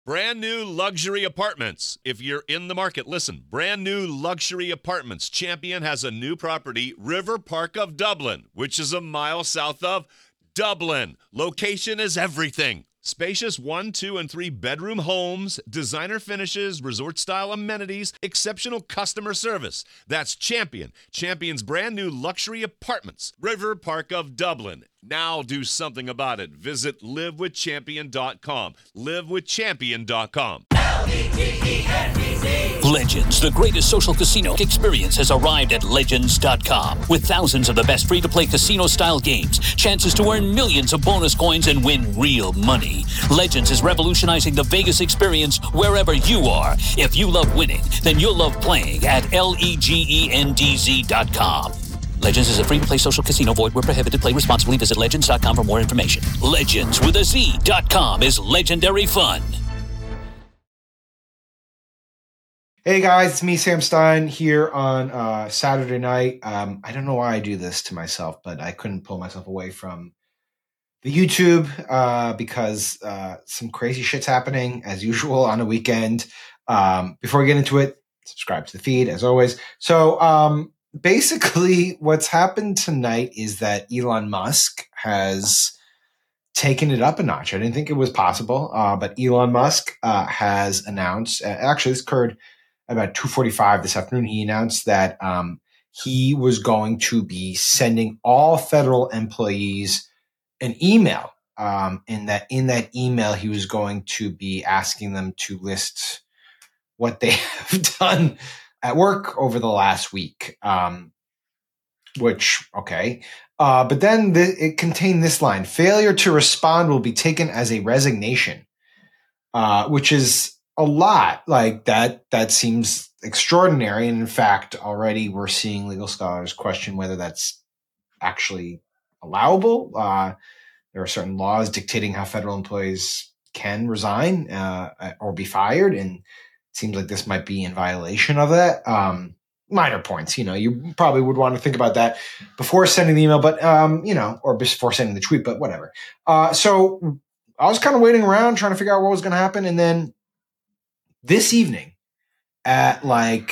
Brand new luxury apartments. If you're in the market, listen. Brand new luxury apartments. Champion has a new property, River Park of Dublin, which is a mile south of Dublin. Location is everything. Spacious 1, 2, and 3 bedroom homes, designer finishes, resort-style amenities, exceptional customer service. That's Champion. Champion's brand new luxury apartments. River Park of Dublin. Now do something about it. Visit livewithchampion.com. Livewithchampion.com. Legends, the greatest social casino experience, has arrived at Legends.com. With thousands of the best free-to-play casino-style games, chances to earn millions of bonus coins and win real money. Legends is revolutionizing the Vegas experience wherever you are. If you love winning, then you'll love playing at LEGENDZ.com. Legends is a free-to-play social casino. Void where prohibited. Play responsibly. Visit Legends.com for more information. Legends with a Z.com is legendary fun. Hey guys, it's me, Sam Stein, here on Saturday night. I don't know why I do this to myself, but I couldn't pull myself away from the YouTube because some crazy shit's happening as usual on a weekend. Before we get into it, subscribe to the feed as always. So basically what's happened tonight is that Elon Musk has taken it up a notch. I didn't think it was possible, but Elon Musk has announced, actually this occurred about 2:45 this afternoon, he announced that he was going to be sending all federal employees an email, and that in that email he was going to be asking them to list what they have done at work over the last week, which, okay. But then it contained this line: failure to respond will be taken as a resignation, which is a lot. Like that seems extraordinary. And in fact, already we're seeing legal scholars question whether that's actually allowable. There are certain laws dictating how federal employees can resign or be fired. And it seems like this might be in violation of that. Minor points, you probably would want to think about that before sending the email, but, or before sending the tweet, but whatever. So I was kind of waiting around trying to figure out what was going to happen. And then this evening at 5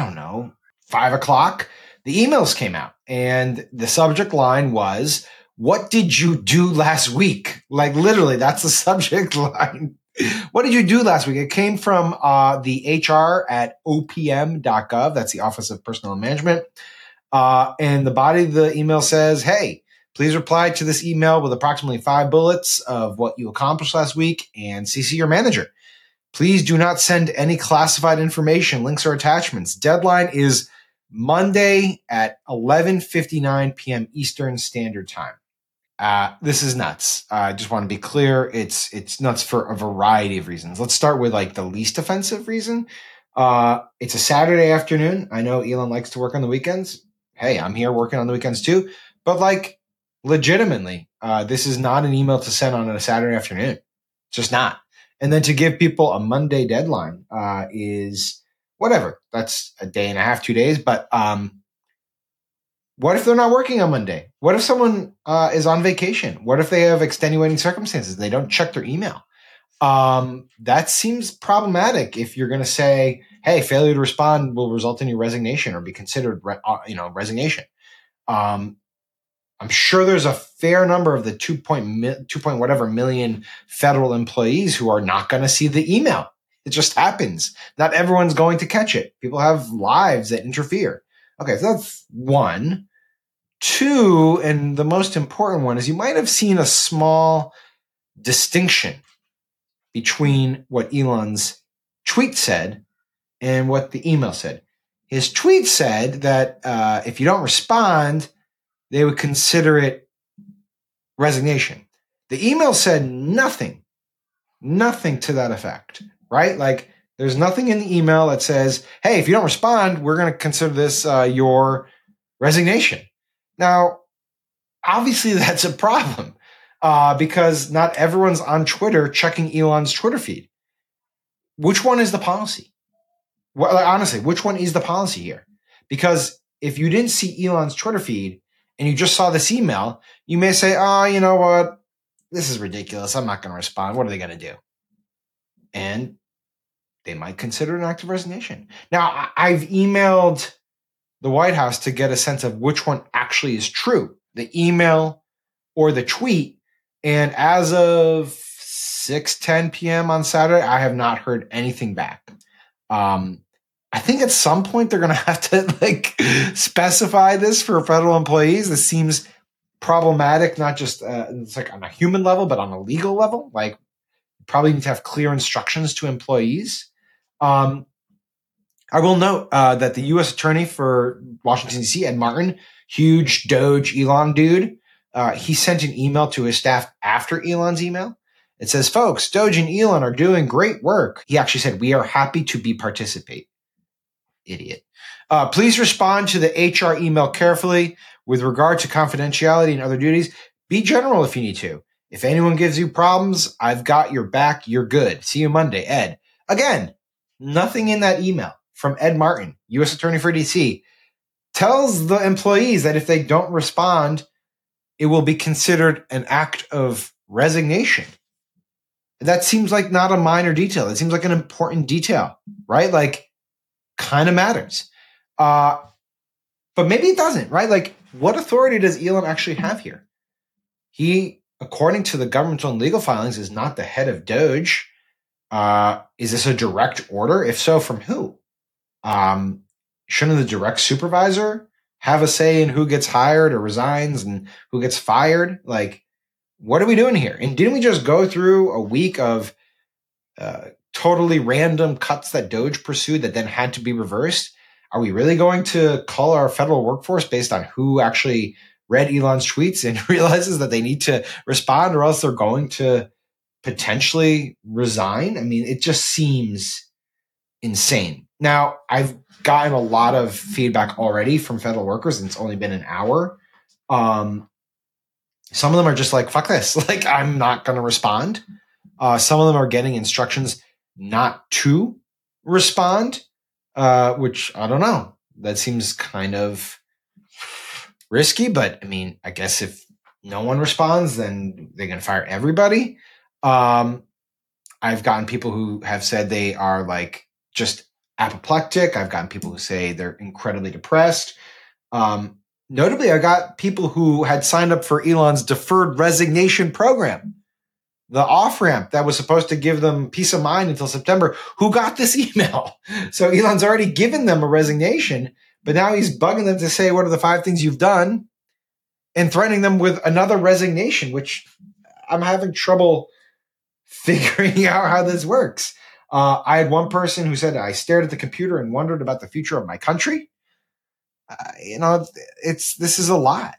o'clock, the emails came out and the subject line was, "What did you do last week?" Like literally, that's the subject line. What did you do last week? It came from the HR at opm.gov. That's the Office of Personnel Management. And the body of the email says, "Hey, please reply to this email with approximately 5 bullets of what you accomplished last week and CC your manager. Please do not send any classified information, links, or attachments. Deadline is Monday at 11:59 p.m. Eastern Standard Time." This is nuts. I just want to be clear. It's nuts for a variety of reasons. Let's start with the least offensive reason. It's a Saturday afternoon. I know Elon likes to work on the weekends. Hey, I'm here working on the weekends too. But legitimately, this is not an email to send on a Saturday afternoon. It's just not. And then to give people a Monday deadline is whatever. That's a day and a half, 2 days. But what if they're not working on Monday? What if someone is on vacation? What if they have extenuating circumstances? They don't check their email. That seems problematic if you're going to say, hey, failure to respond will result in your resignation or be considered resignation. I'm sure there's a fair number of the 2 whatever million federal employees who are not going to see the email. It just happens. Not everyone's going to catch it. People have lives that interfere. Okay, so that's one. Two, and the most important one is you might have seen a small distinction between what Elon's tweet said and what the email said. His tweet said that if you don't respond, they would consider it resignation. The email said nothing to that effect, right? There's nothing in the email that says, hey, if you don't respond, we're going to consider this your resignation. Now, obviously that's a problem because not everyone's on Twitter checking Elon's Twitter feed. Which one is the policy? Well, honestly, which one is the policy here? Because if you didn't see Elon's Twitter feed and you just saw this email, you may say, oh, you know what? This is ridiculous. I'm not going to respond. What are they going to do? And they might consider an act of resignation. Now, I've emailed the White House to get a sense of which one actually is true, the email or the tweet. And as of 6:10 p.m. on Saturday, I have not heard anything back. I think at some point they're going to have to specify this for federal employees. This seems problematic, not just it's like on a human level, but on a legal level. Like, you probably need to have clear instructions to employees. I will note that the U.S. Attorney for Washington, D.C., Ed Martin, huge Doge Elon dude, he sent an email to his staff after Elon's email. It says, folks, Doge and Elon are doing great work. He actually said, we are happy to participate. Idiot. Please respond to the HR email carefully with regard to confidentiality and other duties. Be general if you need to. If anyone gives you problems, I've got your back. You're good. See you Monday, Ed. Again, nothing in that email from Ed Martin, U.S. Attorney for D.C., tells the employees that if they don't respond, it will be considered an act of resignation. That seems like not a minor detail. It seems like an important detail, right? Like, kind of matters. But maybe it doesn't, right? Like, what authority does Elon actually have here? He, according to the governmental and legal filings, is not the head of Doge. Is this a direct order? If so, from who? Shouldn't the direct supervisor have a say in who gets hired or resigns and who gets fired? Like, what are we doing here? And didn't we just go through a week of totally random cuts that Doge pursued that then had to be reversed? Are we really going to call our federal workforce based on who actually read Elon's tweets and realizes that they need to respond, or else they're going to potentially resign? I mean, it just seems insane. Now, I've gotten a lot of feedback already from federal workers, and it's only been an hour. Some of them are just like, fuck this. Like, I'm not going to respond. Some of them are getting instructions not to respond, which I don't know. That seems kind of risky, but I mean, I guess if no one responds, then they're going to fire everybody. I've gotten people who have said they are like just apoplectic. I've gotten people who say they're incredibly depressed. Notably, I got people who had signed up for Elon's deferred resignation program, the off-ramp that was supposed to give them peace of mind until September, who got this email. So Elon's already given them a resignation, but now he's bugging them to say, what are the 5 things you've done? And threatening them with another resignation, which I'm having trouble figuring out how this works. I had one person who said, I stared at the computer and wondered about the future of my country. This is a lot.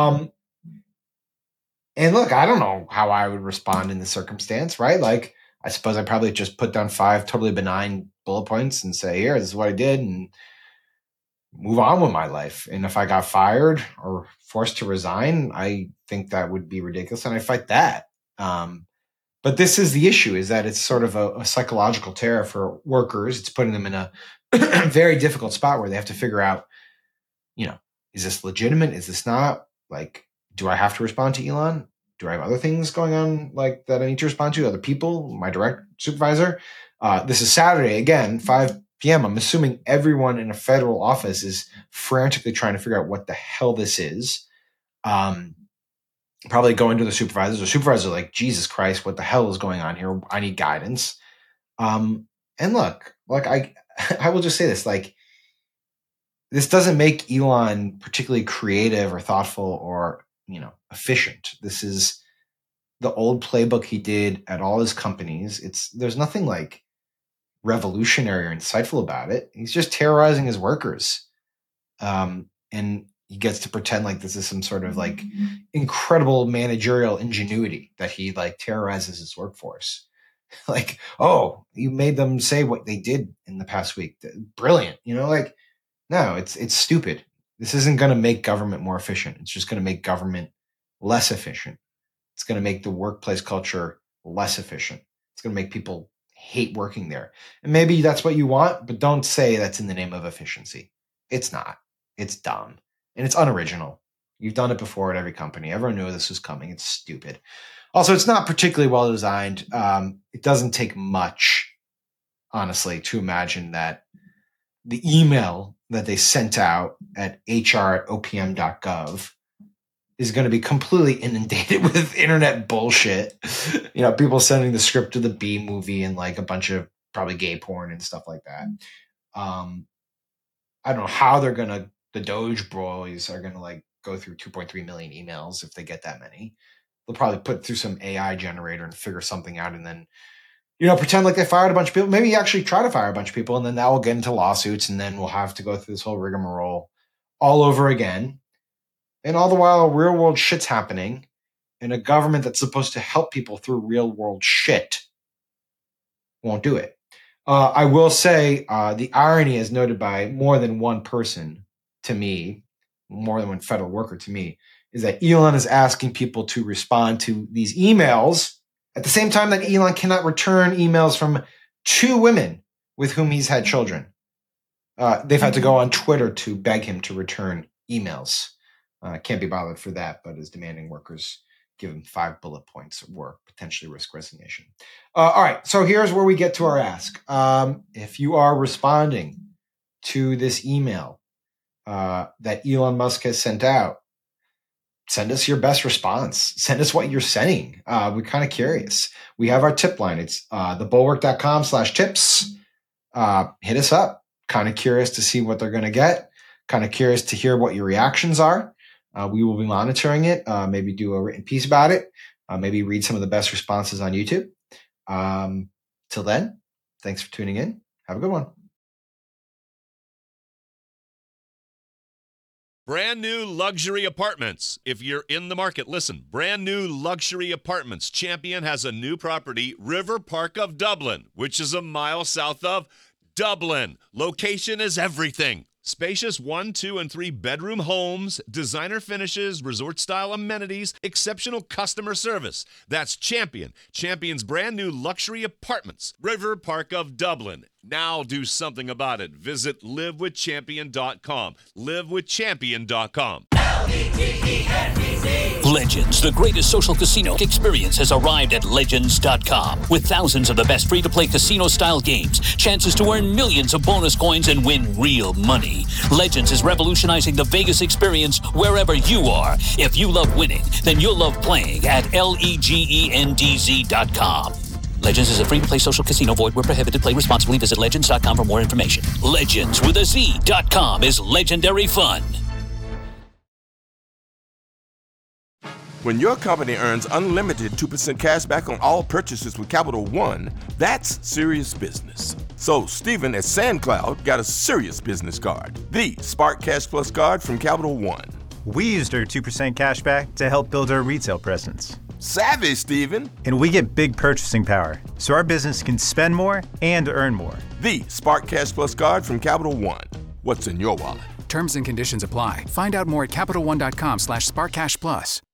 And look, I don't know how I would respond in this circumstance, right? Like, I suppose I'd probably just put down 5 totally benign bullet points and say, here, this is what I did, and move on with my life. And if I got fired or forced to resign, I think that would be ridiculous, and I fight that. But this is the issue, is that it's sort of a psychological terror for workers. It's putting them in a very difficult spot where they have to figure out, is this legitimate? Is this not? Like, do I have to respond to Elon? Do I have other things going on like that I need to respond to? Other people, my direct supervisor? This is Saturday, again, 5 p.m. I'm assuming everyone in a federal office is frantically trying to figure out what the hell this is. Probably going to the supervisors. The supervisors are like, Jesus Christ, what the hell is going on here? I need guidance. And look, I will just say this, like, this doesn't make Elon particularly creative or thoughtful or, efficient. This is the old playbook he did at all his companies. There's nothing like revolutionary or insightful about it. He's just terrorizing his workers. And he gets to pretend like this is some sort of like incredible managerial ingenuity that he like terrorizes his workforce. Like, oh, you made them say what they did in the past week. Brilliant. No, it's stupid. This isn't going to make government more efficient. It's just going to make government less efficient. It's going to make the workplace culture less efficient. It's going to make people hate working there. And maybe that's what you want, but don't say that's in the name of efficiency. It's not. It's dumb. And it's unoriginal. You've done it before at every company. Everyone knew this was coming. It's stupid. Also, it's not particularly well designed. It doesn't take much, honestly, to imagine that the email that they sent out at hr@opm.gov is going to be completely inundated with internet bullshit. People sending the script of the B movie and like a bunch of probably gay porn and stuff like that. I don't know how the Doge boys are going to like go through 2.3 million emails if they get that many. They'll probably put through some AI generator and figure something out and then, pretend like they fired a bunch of people. Maybe actually try to fire a bunch of people and then that will get into lawsuits and then we'll have to go through this whole rigmarole all over again. And all the while, real world shit's happening and a government that's supposed to help people through real world shit won't do it. I will say the irony is noted by more than one person to me, more than one federal worker to me, is that Elon is asking people to respond to these emails at the same time that Elon cannot return emails from 2 women with whom he's had children. They've had to go on Twitter to beg him to return emails. Can't be bothered for that, but is demanding workers give him 5 bullet points at work, potentially risk resignation. All right, so here's where we get to our ask. If you are responding to this email that Elon Musk has sent out, send us your best response. Send us what you're sending. We're kind of curious. We have our tip line. It's thebulwark.com/tips. Hit us up. Kind of curious to see what they're going to get. Kind of curious to hear what your reactions are. We will be monitoring it, maybe do a written piece about it, maybe read some of the best responses on YouTube. Till then, thanks for tuning in. Have a good one. Brand new luxury apartments. If you're in the market, listen. Brand new luxury apartments. Champion has a new property, River Park of Dublin, which is a mile south of Dublin. Location is everything. Spacious 1, 2, and 3 bedroom homes, designer finishes, resort-style amenities, exceptional customer service. That's Champion. Champion's brand new luxury apartments. River Park of Dublin. Now do something about it. Visit livewithchampion.com. livewithchampion.com. Legends, the greatest social casino experience, has arrived at Legends.com. With thousands of the best free-to-play casino-style games, chances to earn millions of bonus coins and win real money. Legends is revolutionizing the Vegas experience wherever you are. If you love winning, then you'll love playing at LEGENDZ.com. Legends is a free-to-play social casino. Void where prohibited. Play responsibly. Visit Legends.com for more information. Legends with a Z.com is legendary fun. When your company earns unlimited 2% cash back on all purchases with Capital One, that's serious business. So Stephen at SandCloud got a serious business card, the Spark Cash Plus card from Capital One. We used our 2% cash back to help build our retail presence. Savvy, Stephen. And we get big purchasing power, so our business can spend more and earn more. The Spark Cash Plus card from Capital One. What's in your wallet? Terms and conditions apply. Find out more at CapitalOne.com/SparkCashPlus.